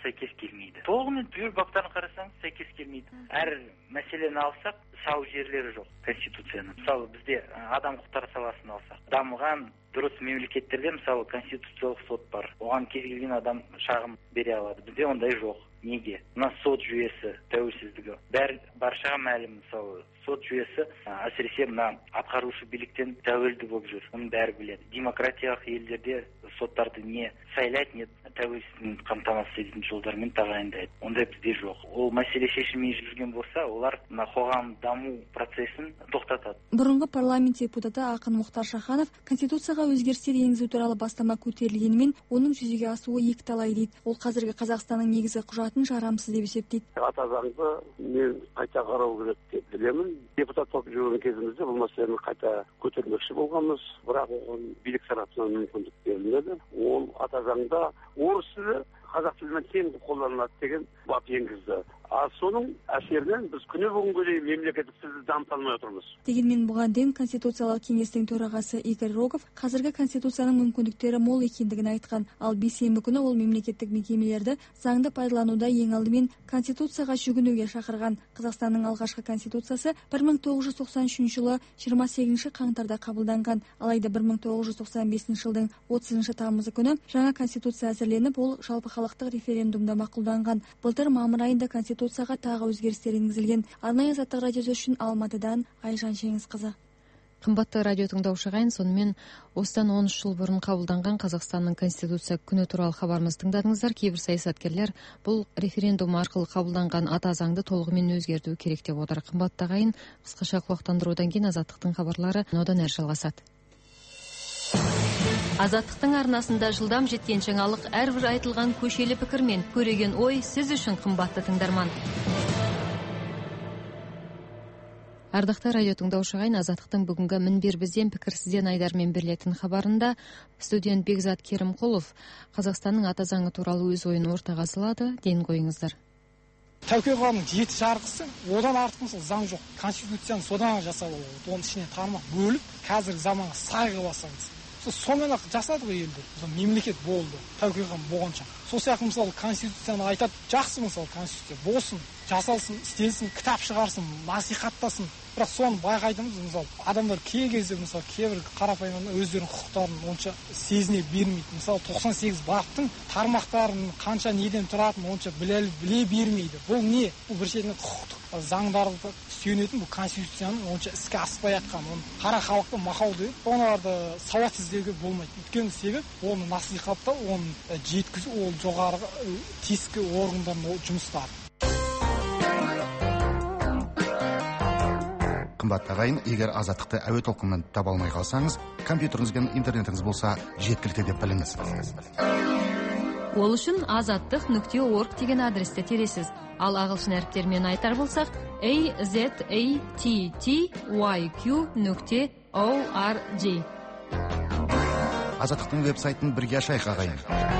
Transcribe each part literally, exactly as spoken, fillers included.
сәйкес келмейді. Толығымен түгел баптарын қарасаңыз сәйкес келмейді. Әр мәселені алсақ, сау жерлері жоқ конституцияның. Мысалы бізде адам құқықтары саласын алсақ, дамыған дұрыс мемлекеттерде мысалы конституциялық сот бар. Оған кез келген адам шағым бере алады. Бізде ондай жоқ. Неге? Мына сот жүйесі тәуелсіздігі. Бәр баршаға мәлім, мысалы сот жүйесі әсіресе мына атқарушы биліктен тәуелді болып жүр. Оны бәрі біледі. Демократиялық елдерде соттарды не сайлайды, не тәуелсіздігін қамтамасыз ететін жолдармен тағайындайды. Ондай бізде жоқ. Ол мәселе шешілмей жүрген болса, олар мына қоғам даму процесін тоқтатады. Бұрынғы парламент депутаты Ақын Мұхтар Шаханов конституцияға өзгерістер енгізу туралы бастама көтерілгенімен, оның жүзеге асуы екіталай дейді. Ол қазіргі Қазақстанның негізгі құжатын жарамсыз деп есептейді. Ата заңды мен қайта қарау керек деп білемін. Депутат болып жүрген кезімізде бұл мәселені қайта көтермекші болғанбыз, бірақ оған билік тарапынан мүмкіндік берілмеді. Ол ата заңда орыс тілі қазақ тілімен тең қолданылады деген бап енгізді. А соның әсерінен біз күні бүгінге дейін мемлекеттік тілді дамыта алмай отырмыз. Дегенмен бұған дейін Конституциялық кеңестің төрағасы Игорь Рогов қазіргі конституцияның мүмкіндіктері мол екендігін айтқан. Ал бейсенбі күні ол мемлекеттік мекемелерді заңды пайдалануда ең алдымен конституцияға жүгінуге шақырған. Қазақстанның алғашқы конституциясы бір мың тоғыз жүз тоқсан үшінші жылы жиырма сегізінші қаңтарда қабылданған. Алайда бір мың тоғыз жүз тоқсан бесінші жылдың отызыншы тамызы күні жаңа конституция әзірленіп, ол жалпыхалықтық референдумда мақұлданған. Былтыр мамыр айында конституцияға тағы өзгерістер енгізілген. Арнайы Азаттық радиосы үшін Алматыдан Айжан Жеңісқызы. Қымбатты радио тыңдаушы ағайын, сонымен осыдан он үш жыл бұрын қабылданған Қазақстанның конституция күні туралы хабарымызды тыңдадыңыздар. Кейбір саясаткерлер бұл референдум арқылы қабылданған ата заңды толығымен өзгерту керек деп отыр. Қымбатты ағайын, қысқаша құлақтандырудан кейін Азаттықтың хабарлары одан әрі жалғасады. Азаттықтың арнасында жылдам жеткен жаңалық әрбір айтылған көшелі пікірмен көреген ой сіз үшін қымбатты тыңдарман. Ардақты радио тыңдаушы ағайын, Азаттықтың бүгінгі мінбер бізден пікір сізден айдармен берілетін хабарында студент Бекзат Керімқұлов Қазақстанның ата заңы туралы өз ойын ортаға салады. Дейін қойыңыздар. Тәуке қоғамның жеті жарғысы, одан артық мысалы заң жоқ. Конституцияны содан жасап алады. Оның ішіне тармақ бөліп, қазіргі заманға сай қылып алсаңыз. Сонымен ақ жасады ғой елді. Мемлекет болды. Тәуке қоғам болғанша. Сол сияқты мысалы конституцияны айтады, жақсы мысалы конституция болсын, жасалсын, істелсін, кітап шығарсын, насихаттасын. Бірақ соны байқайтынымыз, мысалы адамдар кей кезде мысалы кейбір қарапайым өздерінің құқықтарын онша сезіне бермейді. Мысалы тоқсан сегіз баптың тармақтарын қанша неден тұратынын онша біле, біле бермейді. Бұл не? Бұл бір шетінен құқықтық заңдарды сүйенетін бұл конституцияның онша іске аспай жатқан. Оны қара халықты мақал деп, оларды сауат іздеуге болмайды. Өйткені себеп оны насихаттау, оны жеткізу, ол жоғарғы тиісті органдардың жұмыстары. Қымбатты ағайын, егер Азаттықты әуе толқынынан таба алмай қалсаңыз, компьютеріңіз бен интернетіңіз болса жеткілікті деп біліңіз. Ол үшін азаттық нүкте орг деген адресті тересіз. Ал ағылшын әріптермен айтар болсақ, a z a t t y q нүкте org. Азаттықтың веб-сайтын бірге ашайық ағайын.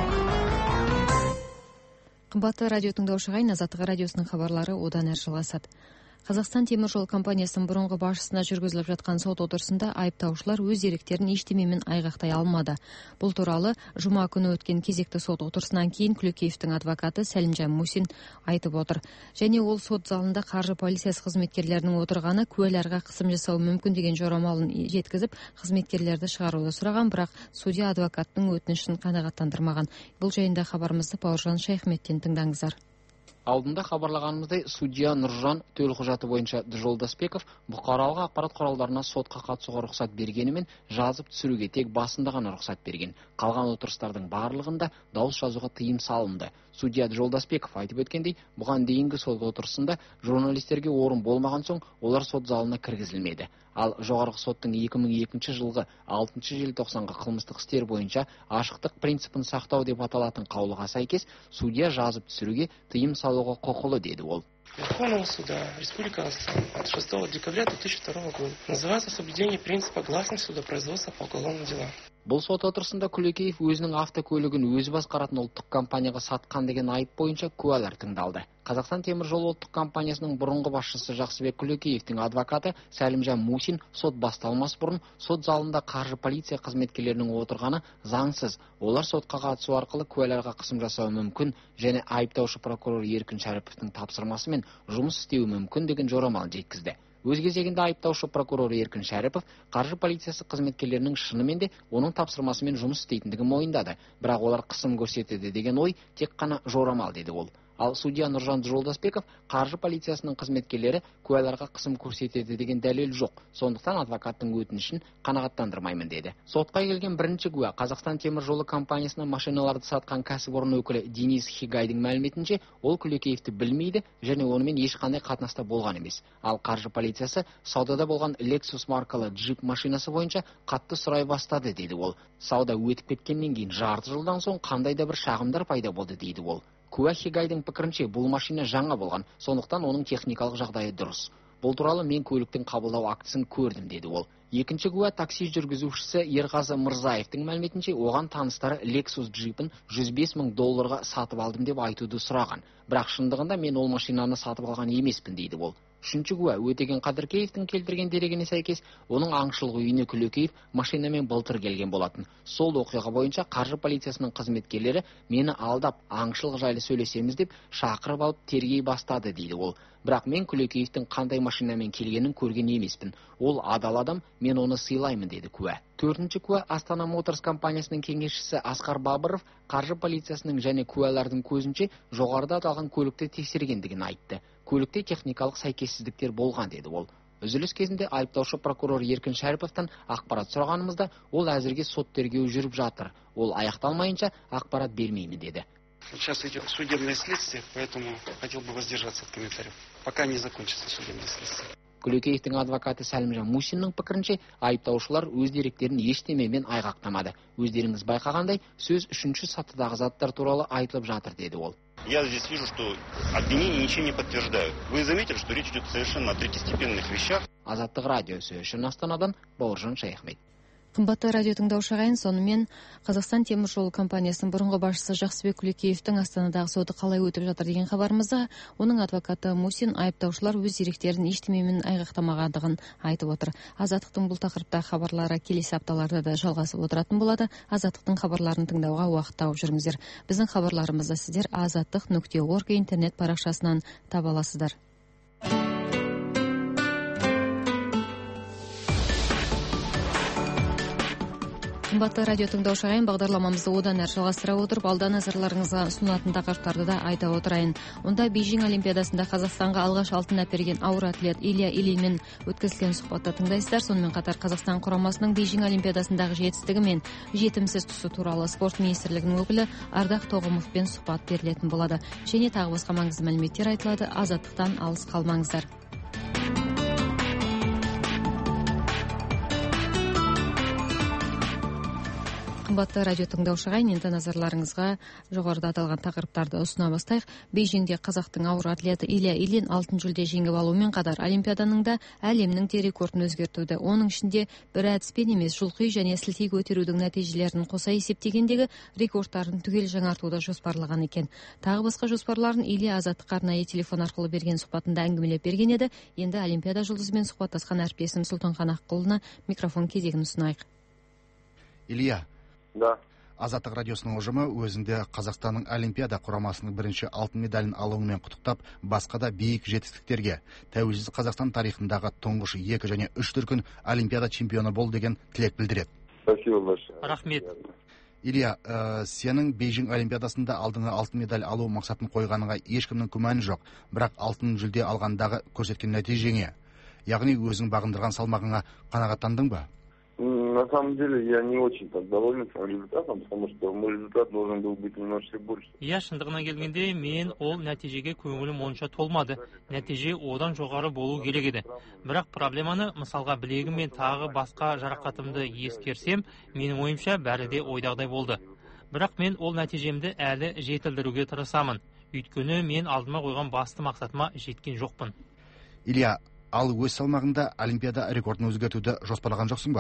Қымбатты радио тыңдаушы ағайын, Азаттық радиосының хабарлары одан әрі жалғасады. Қазақстан темір жол компаниясының бұрынғы басшысына жүргізіліп жатқан сот отырысында айыптаушылар өз деректерін ештемемен айғақтай алмады. Бұл туралы жұма күні өткен кезекті сот отырысынан кейін Күлекеевтің адвокаты Сәлімжан Мусин айтып отыр. Және ол сот залында қаржы полициясы қызметкерлерінің отырғаны куәларға қысым жасау мүмкін деген жорамалын жеткізіп, қызметкерлерді шығаруды сұраған, бірақ судья адвокаттың өтінішін қанағаттандырмаған. Бұл жайында хабарымызды Бауыржан Шайхметтен тыңдаңыздар. Алдында хабарлағанымыздай, судья Нұржан төлқұжаты бойынша Жолдасбеков бұқаралық ақпарат құралдарына сотқа қатысуға рұқсат бергенімен жазып түсіруге тек басында ғана рұқсат берген. Қалған отырыстардың барлығында дауыс жазуға тыйым салынды. Судья Жолдасбеков айтып өткендей, бұған дейінгі сот отырысында журналистерге орын болмаған соң, олар сот залына кіргізілмеді. Ал жоғарғы соттың екі мың екінші жылғы алтыншы желтоқсанға қылмыстық істер бойынша ашықтық принципін сақтау деп аталатын қаулыға сәйкес, судья жазып түсіруге тыйым салуға құқылы, деді ол. Верховного суда Республики Казахстан от шестого декабря две тысячи второго года называется соблюдение принципа гласности судопроизводства по уголовным делам. Бұл сот отырысында Күлекеев өзінің автокөлігін өзі басқаратын ұлттық компанияға сатқан деген айып бойынша куәлар тыңдалды. Қазақстан темір жолы ұлттық компаниясының бұрынғы басшысы Жақсыбек Күлекеевтің адвокаты Сәлімжан Мусин сот басталмас бұрын сот залында қаржы полиция қызметкерлерінің отырғаны заңсыз. Олар сотқа қатысу арқылы куәларға қысым жасауы мүмкін және айыптаушы прокурор Еркін Шәріповтің тапсырмасымен жұмыс істеуі мүмкін деген жорамал жеткізді. Өз кезегінде айыптаушы прокурор Еркін Шәріпов қаржы полициясы қызметкерлерінің шынымен де оның тапсырмасымен жұмыс істейтіндігін мойындады, бірақ олар қысым көрсетеді деген ой тек қана жорамал деді ол. Ал судья Нұржан Жолдасбеков қаржы полициясының қызметкерлері куәларға қысым көрсетеді деген дәлел жоқ, сондықтан адвокаттың өтінішін қанағаттандырмаймын деді. Сотқа келген бірінші куә Қазақстан темір жолы компаниясына машиналарды сатқан кәсіпорын өкілі Денис Хигайдың мәліметінше, ол Күлекеевті білмейді және онымен ешқандай қатынаста болған емес. Ал қаржы полициясы саудада болған Lexus маркалы джип машинасы бойынша қатты сұрай бастады дейді ол. Сауда өтіп кеткеннен кейін жарты жылдан соң қандай да бір шағымдар пайда болды дейді ол. Куә Хигайдың пікірінше бұл машина жаңа болған, сондықтан оның техникалық жағдайы дұрыс. Бұл туралы мен көліктің қабылдау актісін көрдім деді ол. Екінші куә такси жүргізушісі Ерғазы Мырзаевтың мәліметінше, оған таныстары Lexus джипін жүз бес мың долларға сатып алдым деп айтуды сұраған. Бірақ шындығында мен ол машинаны сатып алған емеспін дейді ол. Үшінші куә Өтеген Қадыркеевтің келтірген дерегіне сәйкес, оның аңшылық үйіне Күлекеев машинамен былтыр келген болатын. Сол оқиға бойынша қаржы полициясының қызметкерлері мені алдап, аңшылық жайлы сөйлесеміз деп шақырып алып тергей бастады дейді ол. Бірақ мен Күлекеевтің қандай машинамен келгенін көрген емеспін. Ол адал адам, мен оны сыйлаймын деді куә. Төртінші куә Астана Моторс компаниясының кеңесшісі Асқар Бабыров қаржы полициясының және куәлардың көзінше жоғарыда аталған көлікті тексергендігін айтты. Көлікте техникалық сәйкессіздіктер болған деді ол. Үзіліс кезінде айыптаушы прокурор Еркін Шәріповтан ақпарат сұрағанымызда, ол әзірге сот тергеуі жүріп жатыр. Ол аяқталмайынша ақпарат бермеймін деді. Сейчас идет судебное следствие, поэтому хотел бы воздержаться от комментариев, пока не закончится судебное следствие. Күлекеевтің адвокаты Сәлімжан Мусиннің пікірінше, айыптаушылар өз деректерін ештемемен айғақтамады. Өздеріңіз байқағандай, сөз үшінші сатыдағы заттар туралы айтылып жатыр деді ол. Я здесь вижу, что обвинения ничего не подтверждают. Вы заметили, что речь идет совершенно о третьестепенных вещах? Азаттық радиосы үшін Астанадан Бауыржан Шайхмет. Қымбатты радио тыңдаушы ағайын, сонымен Қазақстан темір жолы компаниясының бұрынғы басшысы Жақсыбек Күлекеевтің Астанадағы соты қалай өтіп жатыр деген хабарымызда, оның адвокаты Мусин айыптаушылар өз деректерін ештемемен айғақтамағандығын айтып отыр. Азаттықтың бұл тақырыптағы хабарлары келесі апталарда да жалғасып отыратын болады. Азаттықтың хабарларын тыңдауға уақыт тауып жүріңіздер. Біздің хабарларымызды сіздер азаттық нүкте орг интернет парақшасынан таба аласыздар. Қымбатты радио тыңдаушы ағайын, бағдарламамызды одан әрі жалғастыра отырып, алда назарларыңызға ұсынатын тақырыптарды да айта отырайын. Онда Бейжің Олимпиадасында Қазақстанға алғаш алтын әперген ауыр атлет Илья Ильинмен өткізілген сұхбатты тыңдайсыздар. Сонымен қатар Қазақстан құрамасының Бейжің Олимпиадасындағы жетістігі мен жетімсіз тұсы туралы спорт министрлігінің өкілі Ардақ Тоғымовпен сұхбат берілетін болады. Және тағы басқа маңызды мәліметтер айтылады. Азаттықтан алыс қалмаңыздар. Қымбатты радио тыңдаушы ағайын, енді назарларыңызға жоғарыда аталған тақырыптарды ұсына бастайық. Бейжіңде қазақтың ауыр атлеті Илья Ильин алтын жүлде жеңіп алуымен қатар Олимпиаданың да әлемнің де рекордын өзгертуді. Оның ішінде бір әдіспен емес, жұлқи және сілтей көтерудің нәтижелерін қоса есептегендегі рекордтарын түгел жаңартуды жоспарлаған екен. Тағы басқа жоспарларын Илья Азаттыққа арнайы телефон арқылы берген сұхбатында әңгімелеп берген еді. Енді Олимпиада жұлдызымен сұхбаттасқан әріптесім Сұлтанхан Аққұлына микрофон кезегін ұсынайық. Илья, Да. Азаттық радиосының ұжымы өзінде Қазақстанның Олимпиада құрамасының бірінші алтын медалін алуымен құттықтап, басқа да биік жетістіктерге, тәуелсіз Қазақстан тарихындағы тұңғыш екі және үш дүркін Олимпиада чемпионы бол деген тілек білдіреді. Спасибо большое. Рахмет. Илья, ә, сенің Бейжің Олимпиадасында алдыңа алтын медаль алу мақсатын қойғаныңа ешкімнің күмәні жоқ, бірақ алтын жүлде алғандағы көрсеткен нәтижеңе, яғни өзің бағындырған салмағыңа қанағаттандың ба? На самом деле я не очень так доволен своим результатом, потому что мой результат должен был быть немножко больше. Иә, шындығына келгенде мен ол нәтижеге көңілім онша толмады. Нәтиже одан жоғары болу керек еді. Бірақ проблеманы, мысалға білегім мен тағы басқа жарақатымды ескерсем, менің ойымша бәрі де ойдағыдай болды. Бірақ мен ол нәтижемді әлі жетілдіруге тырысамын. Өйткені мен алдыма қойған басты мақсатыма жеткен жоқпын. Илья, ал өз салмағында Олимпиада рекордын өзгертуді жоспарлаған жоқсың ба?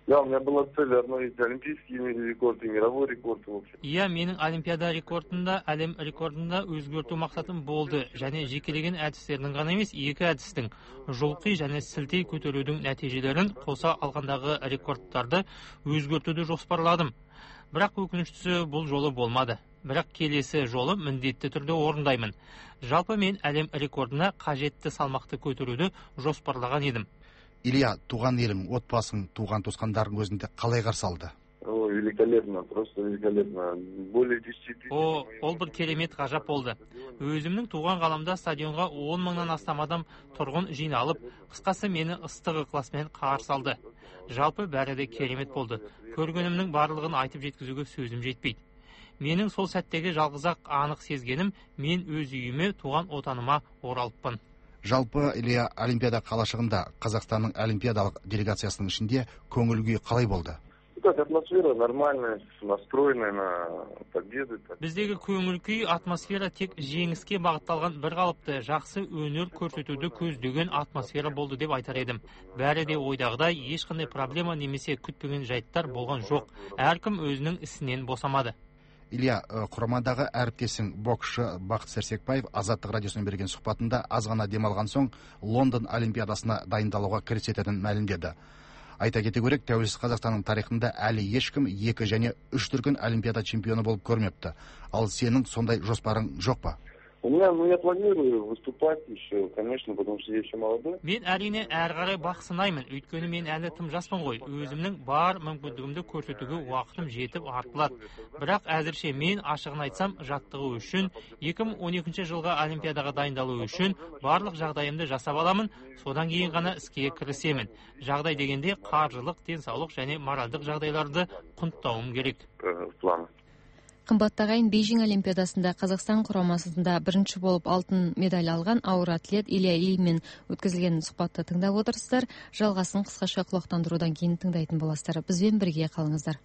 Да, у меня была цель обновить олимпийский рекорд и мировой рекорд, в общем. Иә, менің олимпиада рекордында, әлем рекордында өзгерту мақсатым болды. Және жекелеген әдістердің ғана емес, екі әдістің жұлқи және сілтей көтерудің нәтижелерін қоса алғандағы рекордтарды өзгертуді жоспарладым. Бірақ өкініштісі бұл жолы болмады. Бірақ келесі жолы міндетті түрде орындаймын. Жалпы мен әлем рекордына қажетті салмақты көтеруді жоспарлаған едім. Илья, туған елің, отбасың, туған туысқандарың өзінде қалай қарсы алды? О, великолепно, просто великолепно. Более десяти тысяч. О, ол бір керемет ғажап болды. Өзімнің туған қаламда стадионға он мыңнан астам адам тұрғын жиналып, қысқасы мені ыстық ықыласпен қарсы алды. Жалпы бәрі де керемет болды. Көргенімнің барлығын айтып жеткізуге сөзім жетпейді. Менің сол сәттегі жалғыз-ақ анық сезгенім, мен өз үйіме, туған отаныма оралыппын. Жалпы Илья, Олимпиада қалашығында Қазақстанның олимпиадалық делегациясының ішінде көңіл күй қалай болды? Так, атмосфера нормальная, настроенная на победу. Біздегі көңіл күй атмосфера тек жеңіске бағытталған бір қалыпты, жақсы өнер көрсетуді көздеген атмосфера болды деп айтар едім. Бәрі де ойдағыдай, ешқандай проблема немесе күтпеген жайттар болған жоқ. Әркім өзінің ісінен босамады. Илья, құрамадағы әріптесің боксшы Бақыт Сәрсекбаев Азаттық радиосына берген сұхбатында аз ғана демалған соң Лондон олимпиадасына дайындалуға кірісетінін мәлімдеді. Айта кете керек, тәуелсіз Қазақстанның тарихында әлі ешкім екі және үш дүркін олимпиада чемпионы болып көрмепті. Ал сенің сондай жоспарың жоқ па? У меня, ну, я планирую выступать еще, конечно, потому что я еще молодой. Мен әрине әрі қарай бақ сынаймын, өйткені мен әлі тым жаспын ғой. Өзімнің бар мүмкіндігімді көрсетуге уақытым жетіп артылады. Бірақ әзірше мен ашығын айтсам, жаттығу үшін, екі мың он екінші жылға олимпиадаға дайындалу үшін барлық жағдайымды жасап аламын, содан кейін ғана іске кірісемін. Жағдай дегенде қаржылық, денсаулық және моральдық жағдайларды құнттауым керек. План. Қымбатты ағайын, Бейжің олимпиадасында Қазақстан құрамасында бірінші болып алтын медаль алған ауыр атлет Илья Ильинмен өткізілген сұхбатты тыңдап отырсыздар. Жалғасын қысқаша құлақтандырудан кейін тыңдайтын боласыздар. Бізбен бірге қалыңыздар.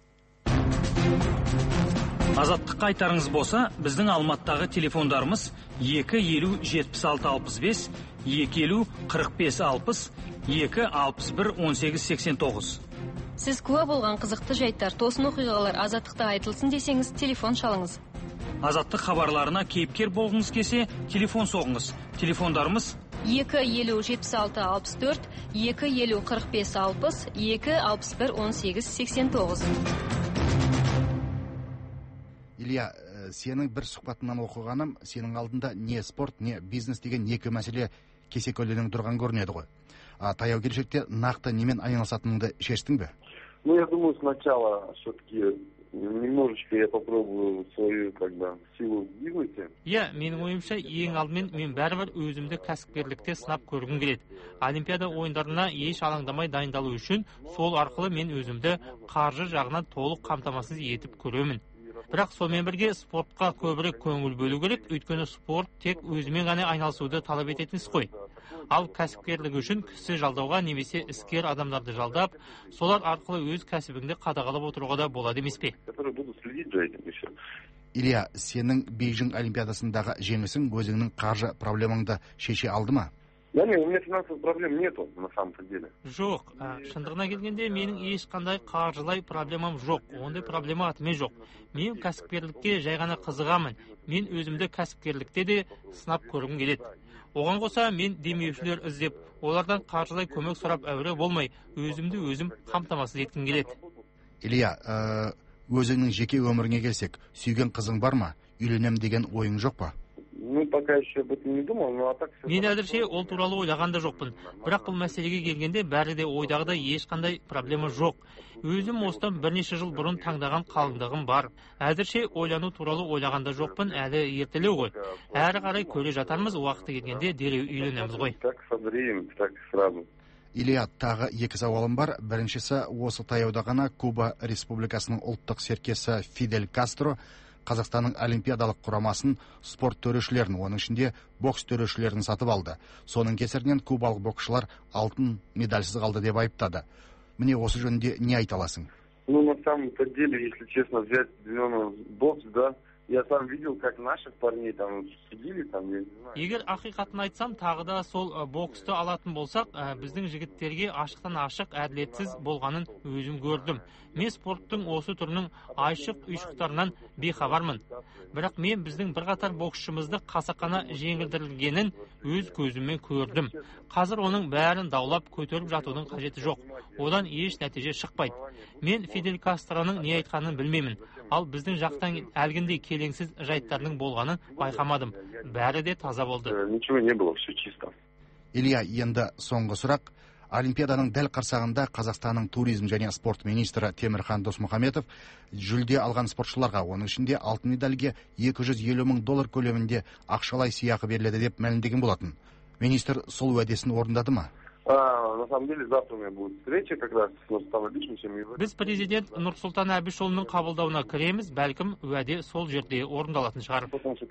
Азаттыққа айтарыңыз болса, біздің Алматыдағы телефондарымыз екі елу жетпіс алты алпыс бес, екі елу қырық бес алпыс, екі алпыс бір он сегіз сексен тоғыз. Сіз куә болған қызықты жайттар, тосын оқиғалар Азаттықта айтылсын десеңіз, телефон шалыңыз. Азаттық хабарларына кейіпкер болғыңыз келсе, телефон соғыңыз. Телефондарымыз екі елу жетпіс алты алпыс төрт, екі елу қырық бес алпыс, екі алпыс бір он сегіз сексен тоғыз. Илья, сенің бір сұхбатынан оқығаным, сенің алдында не спорт, не бизнес деген екі мәселе кесе-көлденең тұрған көрінеді ғой. Таяу келешекте нақты немен айналысатыныңды шештің бе? Ну, я думаю, сначала все-таки немножечко я попробую свою, как бы, силу в бизнесе. Иә, менің ойымша, ең алдымен мен бәрібір өзімді кәсіпкерлікте сынап көргім келеді. Олимпиада ойындарына еш алаңдамай дайындалу үшін сол арқылы мен өзімді қаржы жағынан толық қамтамасыз етіп көремін. Бірақ сонымен бірге спортқа көбірек көңіл бөлу керек, өйткені спорт тек өзімен ғана айналысуды талап ететін іс қой. Ал кәсіпкерлік үшін кісі жалдауға немесе іскер адамдарды жалдап, солар арқылы өз кәсібіңді қадағалап отыруға да болады емес пе? Илья, сенің Бейжің олимпиадасындағы жеңісің өзіңнің қаржы проблемаңды шеше алды ма? Да нет, у меня финансовых проблем нету, на самом-то деле. Жоқ, шындығына келгенде менің ешқандай қаржылай проблемам жоқ, ондай проблема атымен жоқ. Мен кәсіпкерлікке жай ғана қызығамын. Мен өзімді кәсіпкерлікте де сынап көргім келеді. Оған қоса мен демеушілер іздеп, олардан қаржылай көмек сұрап әуре болмай, өзімді өзім қамтамасыз еткім келеді. Илья, өзіңнің жеке өміріңе келсек, сүйген қызың бар ма? Үйленем деген ойың жоқ па? Ну, пока еще об этом не думал, но а так... Мен әзірше ол туралы ойлаған да жоқпын. Бірақ бұл мәселеге келгенде бәрі де ойдағыдай ешқандай проблема жоқ. Өзім осыдан бірнеше жыл бұрын таңдаған қалыңдығым бар. Әзірше ойлану туралы ойлаған да жоқпын, әлі ертелеу ғой. Әрі қарай көре жатармыз, уақыты келгенде дереу үйленеміз ғой. Так со временем, так сразу. Илья, тағы екі сауалым бар. Біріншісі, осы таяуда ғана Куба Республикасының ұлттық серкесі Фидель Кастро Қазақстанның олимпиадалық құрамасын спорт төрешілерін, оның ішінде бокс төрешілерін сатып алды. Соның кесірінен кубалық боксшылар алтын медальсыз қалды деп айыптады. Міне осы жөнінде не айта аласың? Ну, на самом-то деле, если честно, взять зеленый бокс, да, Я сам видел, как наших парней там судили, там, я не знаю. Егер ақиқатын айтсам, тағы да сол боксты алатын болсақ, біздің жігіттерге ашықтан ашық әділетсіз болғанын өзім көрдім. Мен спорттың осы түрінің айшық үйшықтарынан бейхабармын. Бірақ мен біздің бірқатар боксшымызды қасақана жеңілдірілгенін өз көзіммен көрдім. Қазір оның бәрін даулап көтеріп жатудың қажеті жоқ. Одан еш нәтиже шықпайды. Мен Фидель Кастроның не айтқанын білмеймін. Ал біздің жақтан әлгіндей келеңсіз жайттардың болғанын байқамадым. Бәрі де таза болды. Ничего не было, все чисто. Илья, енді соңғы сұрақ. Олимпиаданың дәл қарсағында Қазақстанның туризм және спорт министрі Темірхан Досмұхамедов жүлде алған спортшыларға, оның ішінде алтын медальге екі жүз елу мың доллар көлемінде ақшалай сыйақы беріледі деп мәлімдеген болатын. Министр сол уәдесін орындады ма? На самом деле, завтра у меня будет встреча как раз с Нұрсұлтан Әбішевичем. Біз президент Нұрсұлтан Әбішұлының қабылдауына кіреміз, бәлкім уәде сол жерде орындалатын шығар.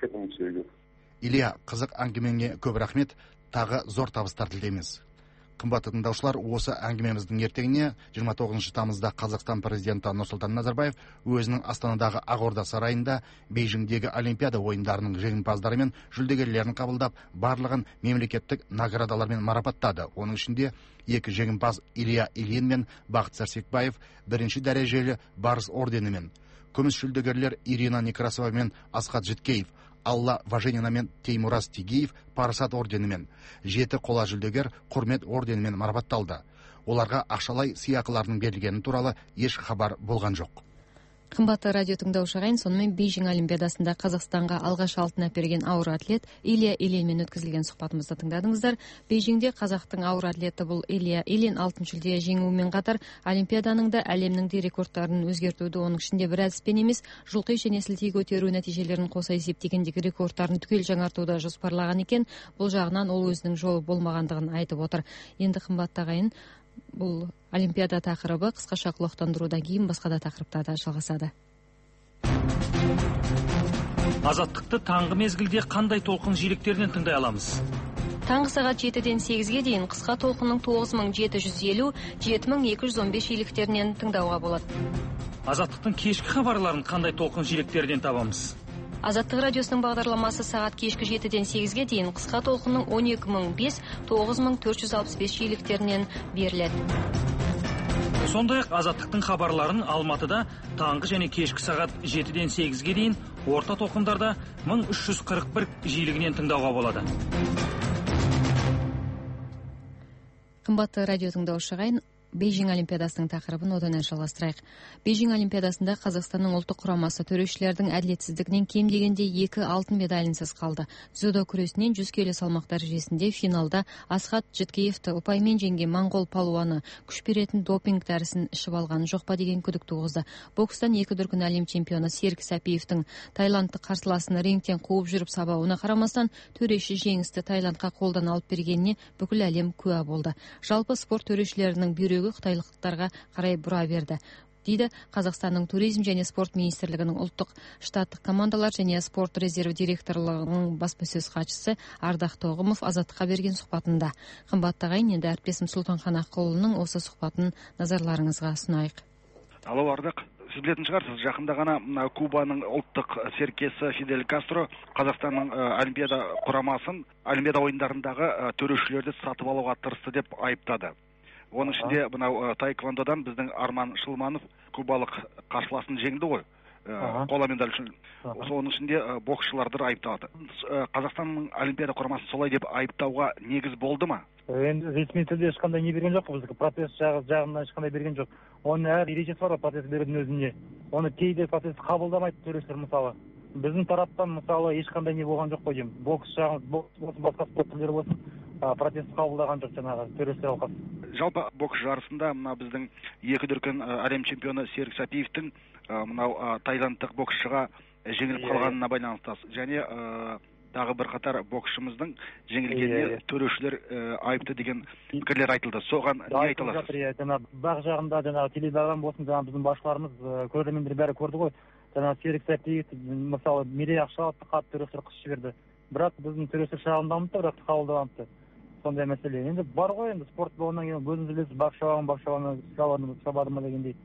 Илья, қызық әңгімеңе көп рахмет, тағы зор табыстар тілейміз. Қымбатты тыңдаушылар, осы әңгімеміздің ертеңіне жиырма тоғызыншы тамызда Қазақстан президенті Нұрсұлтан Назарбаев өзінің Астанадағы Ақорда сарайында Бейжіңдегі Олимпиада ойындарының жеңімпаздары мен жүлдегерлерін қабылдап, барлығын мемлекеттік наградалармен марапаттады. Оның ішінде екі жеңімпаз Илья Ильин мен Бақыт Сәрсекбаев бірінші дәрежелі Барыс орденімен, күміс жүлдегерлер Ирина Некрасова мен Асхат Житкеев, Алла Важенина мен Теймураз Тигиев парасат орденімен, жеті қола жүлдегер құрмет орденімен марапатталды. Оларға ақшалай сыйақылардың берілгені туралы еш хабар болған жоқ. Қымбатты радио тыңдаушы ағайын, сонымен Бейжің Олимпиадасында Қазақстанға алғаш алтын әперген ауыр атлет Илья Ильинмен өткізілген сұхбатымызды тыңдадыңыздар. Бейжіңде қазақтың ауыр атлеті бұл Илья Ильин алтын жүлде жеңуімен қатар Олимпиаданың да әлемнің де рекордтарын өзгертуді, оның ішінде бір әдіспен емес, жұлқи және сілтей көтеру нәтижелерін қоса есептегендегі рекордтарын түгел жаңартуды жоспарлаған екен. Бұл жағынан ол өзінің жолы болмағандығын айтып отыр. Енді қымбатты ағайын, бұл Олимпиада тақырыбы қысқаша құлақтандырудан кейін басқа да тақырыптарда жалғасады. Азаттықты таңғы мезгілде қандай толқын жиектерінен тыңдай аламыз? Таңғы сағат жетіден сегізге дейін қысқа толқынның тоғыз мың жеті жүз елу - жеті мың екі жүз он бес жиектерінен тыңдауға болады. Азаттықтың кешкі хабарларын қандай толқын жиектерінен табамыз? Азаттық радиосының бағдарламасы сағат кешкі жетіден сегізге дейін қысқа толқынның он екі мың бес - тоғыз мың төрт жүз алпыс бес жиектерінен беріледі. Сондай-ақ Азаттықтың хабарларын Алматыда таңғы және кешкі сағат жетіден сегізге дейін, орта толқындарда мың үш жүз қырық бір жиілігінен тыңдауға болады. Қымбатты радио тыңдаушы ағайын, Бейжің Олимпиадасының тақырыбын одан әрі жалғастырайық. Бейжің Олимпиадасында Қазақстанның ұлттық құрамасы төрешілердің әділетсіздігінен кем дегенде екі алтын медалінсіз қалды. Дзюдо күресінен жүз келі салмақ дәрежесінде финалда Асхат Житкеевті ұпаймен жеңген моңғол палуаны күш беретін допинг дәрісін ішіп алған жоқ па деген күдік туғызды. Бокстан екі дүркін әлем чемпионы Серік Сәпиевтің тайландтық қарсыласын рингтен қуып жүріп сабауына қарамастан төреші жеңісті Тайландқа қолдан алып бергеніне бүкіл әлем куә болды. Жалпы спорт төрешілерінің бюро қытайлықтарға қарай бұра берді, дейді Қазақстанның туризм және спорт министрлігінің ұлттық штаттық командалар және спорт резерв директорлығының баспасөз хатшысы Ардақ Тоғымов Азаттыққа берген сұхбатында. Қымбатты ағайын, енді әріптесім Сұлтанхан Аққұлының осы сұхбатын назарларыңызға ұсынайық. Алло, Ардақ. Сіз білетін шығарсыз, жақында ғана Кубаның ұлттық серкесі Фидель Кастро Қазақстанның Олимпиада құрамасын Олимпиада ойындарындағы төрешілерді сатып алуға тырысты деп айыптады. Оның ішінде мынау таэквондодан біздің Арман Шылманов кубалық қарсыласын жеңді ғой, қола медаль үшін. Оның ішінде боксшыларды айыпталды. Қазақстанның Олимпиада құрамасын солай деп айыптауға негіз болды ма? Енді ресми түрде ешқандай не берген жоқ, біздікі процесс жағынан ешқандай берген жоқ. Оның әр ережесі бар процесс берудің өзінде. Оны кейде процесс қабылдамайды төрешілер мысалы. Біздің тараптан мысалы ешқандай не болған жоқ қой деймін. Бокс жағын, басқа спорт түрлері болсын, процесс қабылдаған жоқ жаңағы төрешілер алқасы. Жалпы бокс жарысында мына біздің екі дүркін әлем чемпионы Серік Сәпиевтің мынау тайландтық боксшыға жеңіліп қалғанына байланысты және тағы бір қатар боксшымыздың жеңілгеніне төрешілер айыпты деген пікірлер айтылды. Соған не айта аласыз? Бақ жағында жаңағы теледидардан болсын, жаңағы біздің басшыларымыз, көрермендер бәрі көрді ғой. Жаңағы Серік Сәпиев мысалы медаль ақша алды, қатты төрешілер қыс жіберді. Бірақ біздің төрешілер шағымданды, бірақ қабылдамады. Сондай мәселе. Енді бар ғой, енді спорт болғаннан кейін өзіңіз білесіз, бақ шабамын, бақ шабамын, шабады ма дегендей.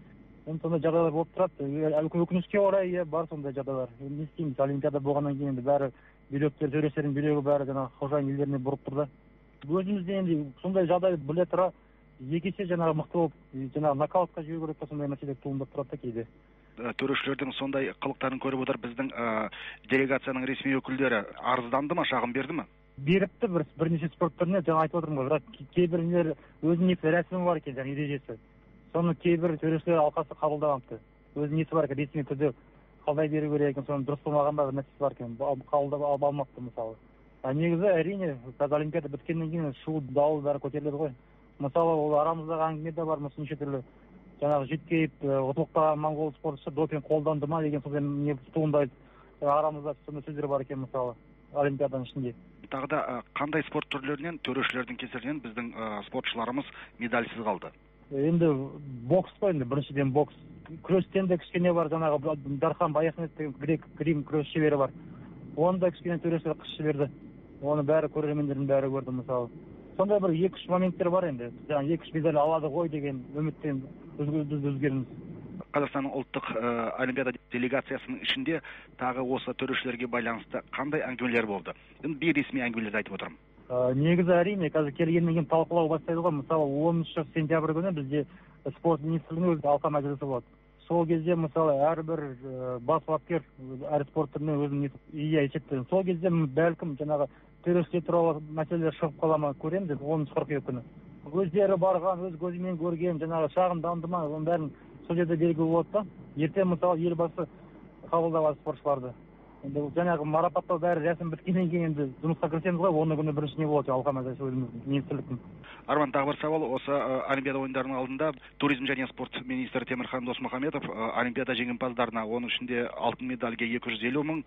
енді сондай жағдайлар болып тұрады. Өкінішке орай иә бар сондай жағдайлар. Не істейміз, олимпиада болғаннан кейін енді бәрі бүйректер, төрештердің бүйрегі бәрі жаңағы қожайын елдеріне бұрып тұр да. Өзімізде енді сондай жағдай біле тұра екі есе жаңағы мықты болып, жаңағы нокаутқа жіберу керек па, сондай мәселе туындап тұрады да кейде. Төрешілердің сондай қылықтарын көріп отыр біздің делегацияның ресми өкілдері арызданды ма, шағым берді ма? Беріпті бір бірнеше спорт түріне, жаңа айтып отырмын ғой, бірақ кейбіреулер өзінің несі рәсімі бар екен, жаңағы ережесі. Соны кейбір төрешілер алқасы қабылдамапты. Өзінің несі бар екен, ресми түрде қалдай беру керек екен, соны дұрыс болмаған ба бір нәрсесі бар екен, қабылдап алмапты мысалы. А негізі әрине қазір олимпиада біткеннен кейін шу дауыл бәрі көтеріледі ғой. Мысалы ол арамыздағы әңгіме де бар, мысалы неше түрлі жаңағы жеткейіп ұтылықтаған моңғол спортшы допинг қолданды ма деген сондай не туындайды. Арамызда сондай сөздер бар екен мысалы олимпиаданың ішінде. Тағы да қандай спорт түрлерінен, төрешілердің кесірінен біздің спортшыларымыз медальсыз қалды? Енді бокс қой, енді біріншіден бокс. Күрестен де кішкене бар, жаңағы Дархан Баяхмет деген грек грим күрес шебері бар. Оны да кішкене төрешілер қыс жіберді. Оны бәрі көрермендердің бәрі көрді мысалы. Сондай бір екі-үш моменттер бар енді. Жаңағы екі-үш медаль алады ғой деген үміттен өзгеріміз. Қазақстанның ұлттық олимпиада делегациясының ішінде тағы осы төрешілерге байланысты қандай әңгімелер болды? Енді бейресми әңгімелерді айтып отырмын. Негізі әрине қазір келгеннен кейін талқылау бастайды ғой. Мысалы оныншы сентябрь күні бізде спорт министрлігінің өзі алқа мәжілісі болады. Сол кезде мысалы әрбір бас бапкер әр спорт түріне өзінің идея есептеген. Сол кезде бәлкім жаңағы төрешілер туралы мәселелер шығып қала ма көреміз оныншы қыркүйек күні. Өздері барған, өз көзімен көрген, жаңағы шағымданды ма, оның бәрін сол жерде белгілі болады да. Ертең мысалы елбасы қабылдап спортшыларды. Енді жаңағы марапаттау бәрі рәсім біткеннен кейін енді жұмысқа кірісеміз ғой, оны күні бірінші не болады алқа мәжілісі өзіміздің министрліктің. Арман, тағы бір сауал, осы олимпиада ойындарының алдында туризм және спорт министрі Темірхан Досмұхамедов олимпиада жеңімпаздарына, оның ішінде алтын медальге екі жүз елу мың,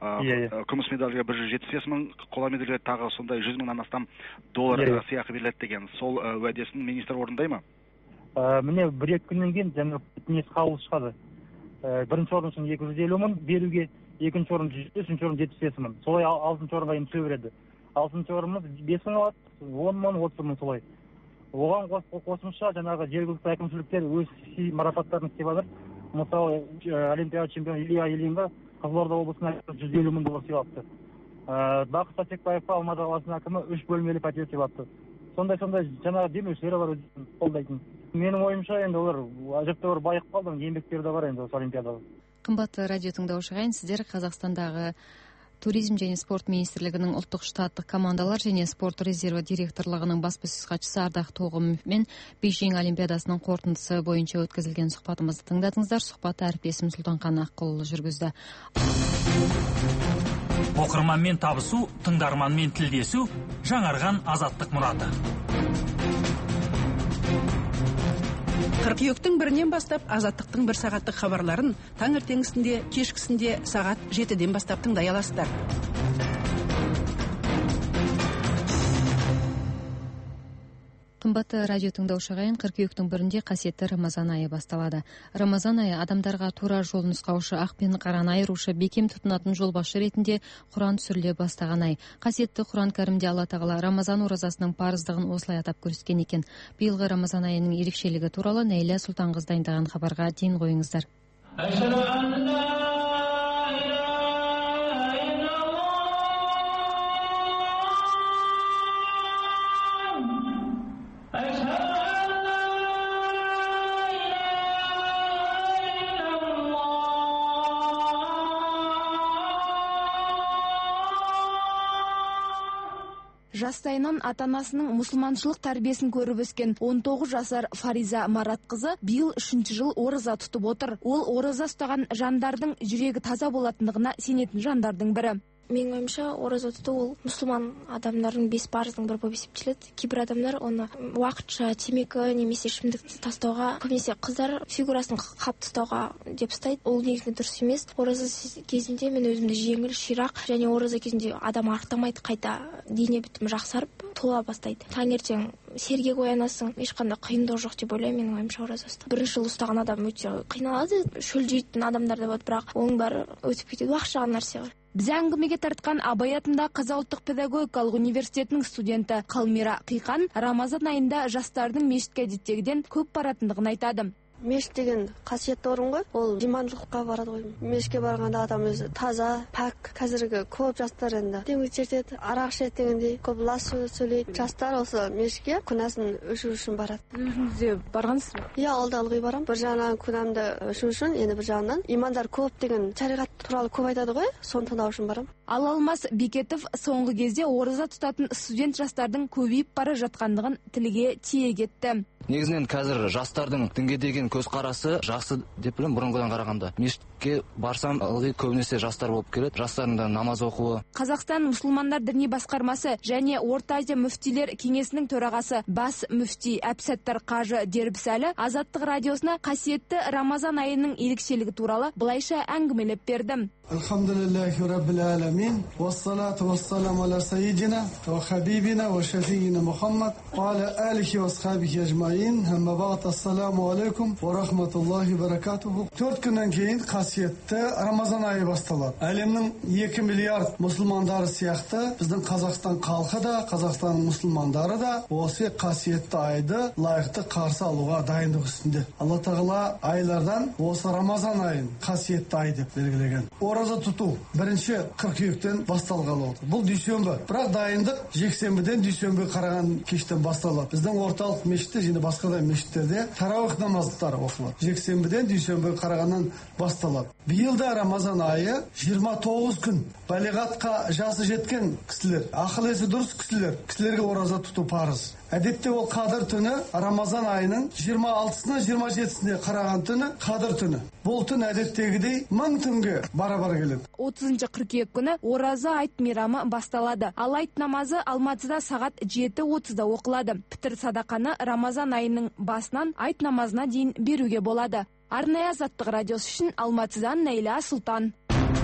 күміс медальге бір жүз жетпіс бес мың, қола медальге тағы сондай жүз мыңнан астам доллар сыйақы беріледі деген. Сол уәдесін министр орындай ма? Міне бір екі күннен кейін жаңағы қаулы шығады. Бірінші орын үшін екі жүз елу мың беруге, екінші орын жүз, үшінші орын жетпіс бес мың. Солай алтыншы орынға енді түсе береді. Алтыншы орынымыз бес мың алады, он мың, отыз мың солай. Оған қосымша жаңағы жергілікті әкімшіліктер өз марапаттарын істеп жатыр. Мысалы, олимпиада чемпионы Илья Ильинға Қызылорда облысына жүз елу мың доллар сыйлапты. Бақыт Сатекбаевқа Алматы қаласының әкімі үш бөлмелі пәтер сыйлапты. Сондай-сондай жаңағы демеушілер бар өзін қолдайтын. Менің ойымша енді олар әжептәуір байып қалды, еңбектері де бар енді осы олимпиадада. Қымбатты радио тыңдаушылар, сіздер Қазақстандағы туризм және спорт министрлігінің ұлттық штаттық командалар және спорт резерві директорлығының баспасөз хатшысы Ардақ Тоғымовпен Бейжің олимпиадасының қорытындысы бойынша өткізілген сұхбатымызды тыңдадыңыздар. Сұхбатты әріптесім Сұлтанхан Аққұлұлы жүргізді. Оқырманмен табысу, тыңдарманмен тілдесу, жаңарған азаттық мұраты. Қыркүйектің бірінен бастап азаттықтың бір сағаттық хабарларын таңертеңгісінде, кешкісінде сағат жетіден бастап тыңдай аласыздар. Қымбатты радио тыңдаушы ағайын, қыркүйектің бірінде қасиетті Рамазан айы басталады. Рамазан айы адамдарға тура жол нұсқаушы, ақ пен қараны айырушы, бекем тұтынатын жолбасшы ретінде Құран түсіріле бастаған ай. Қасиетті Құран кәрімде Алла тағала Рамазан оразасының парыздығын осылай атап көрсеткен екен. Биылғы Рамазан айының ерекшелігі туралы Нәйлә Сұлтанқызы дайындаған хабарға дейін қойыңыздар. Жастайынан ата-анасының мұсылманшылық тәрбиесін көріп өскен он тоғыз жасар Фариза Маратқызы биыл үшінші жыл ораза тұтып отыр. Ол ораза ұстаған жандардың жүрегі таза болатындығына сенетін жандардың бірі. Менің ойымша, ораза тұту ол мұсылман адамдардың бес парыздың бірі болып есептеледі. Кейбір адамдар оны уақытша темекі немесе ішімдікті тастауға, көбінесе қыздар фигурасын қап тастауға деп ұстайды. Ол негізінде дұрыс емес. Ораза кезінде мен өзімді жеңіл, ширақ және ораза кезінде адам арықтамайды, қайта дене бітімі жақсарып тола бастайды. Таңертең сергек оянасың, ешқандай қиындық жоқ деп ойлаймын. Менің ойымша, ораза ұстау. Бірінші жыл ұстаған адам өте қиналады, шөлдейтін адамдар да болады, бірақ оның бәрі өтіп кетеді, уақыт жағын нәрсе ғой. Біз әңгімеге тартқан Абай атындағы Қазақ ұлттық педагогикалық университетінің студенті Қалмира Қиқан Рамазан айында жастардың мешітке әдеттегіден көп баратындығын айтады. мешіт деген қасиетті орын ғой, ол имандылыққа барады ғой. Мешітке барғанда адам өзі таза, пәк. Қазіргі көп жастар енді темекі шертеді, арақ ішеді дегендей, көп лас сөйлейді. Жастар осы мешітке күнәсін өшу үшін барады. Өзіңіз де барғансыз ба? Иә, ол да ылғи барам. Бір жағынан күнәмді өшу үшін, енді бір жағынан имандар көп деген шариғат туралы көп айтады ғой, соны тыңдау үшін барам. Ал Алмас Бекетов соңғы кезде ораза тұтатын студент жастардың көбейіп бара жатқандығын тілге тиек етті. Негізінен қазір жастардың дінге деген көзқарасы жақсы деп білем, бұрынғыдан қарағанда. Мешітке барсам, ылғи көбінесе жастар болып келеді. Жастардың да намаз оқуы. Қазақстан мұсылмандар діни басқармасы және Орта Азия мүфтилер кеңесінің төрағасы бас мүфти Әбсаттар Қажы Дербісәлі Азаттық радиосына қасиетті Рамазан айының ерекшелігі туралы былайша әңгімелеп берді. Алхамдулиллахи раббил аламин, вассалату вассаламу аля сайидина ва хабибина ва шафиина Мухаммад ва аля алихи ва асхабихи ажмаин. Амма бa'д, ассаламу алейкум ва рахматуллахи ва баракатуху. Төрт күннен кейін қасиетті Рамазан айы басталады. Әлемнің екі миллиард мұсылмандары сияқты біздің Қазақстан халқы да, Қазақстан мұсылмандары да осы қасиетті айды лайықты қарсы алуға дайындық үстінде. Алла тағала айлардан осы Рамазан айын қасиетті ай деп белгілеген. Ораза тұту бірінші қыркүйектен басталғалы отыр. Бұл дүйсенбі. Бірақ дайындық жексенбіден дүйсенбі қараған кештен басталады. Біздің орталық мешітте және басқа да мешіттерде тарауих намаздары оқылады. Жексенбіден дүйсенбі қарағаннан басталады. Биыл да Рамазан айы жиырма тоғыз күн. Балиғатқа жасы жеткен кісілер, ақыл есі дұрыс кісілер, кісілерге ораза тұту парыз. Әдетте ол Қадыр түні Рамазан айының жиырма алтысына жиырма жетісіне қараған түні Қадыр түні. Бұл түн әдеттегідей мың түнге бара-бара келеді. отызыншы қыркүйек күні ораза айт мейрамы басталады. Ал айт намазы Алматыда сағат жеті отызда оқылады. Пітір садақаны Рамазан айының басынан айт намазына дейін беруге болады. Арнайы Азаттық радиосы үшін Алматыдан Нәйлә Сұлтан.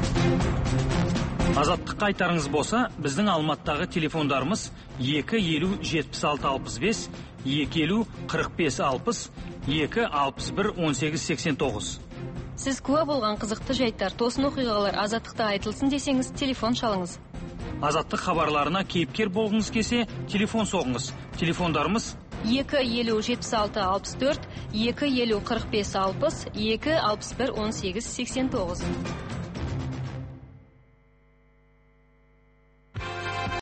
Азаттыққа айтарыңыз болса, біздің Алматыдағы телефондарымыз екі елу жетпіс алты алпыс бес, екі елу қырық бес алпыс, екі алпыс бір он сегіз сексен тоғыз. Сіз куә болған қызықты жайттар, тосын оқиғалар Азаттықта айтылсын десеңіз, телефон шалыңыз. Азаттық хабарларына кейіпкер болғыңыз келсе, телефон соғыңыз. Телефондарымыз екі елу жетпіс алты алпыс төрт, екі елу қырық бес алпыс, екі алпыс бір он сегіз сексен тоғыз.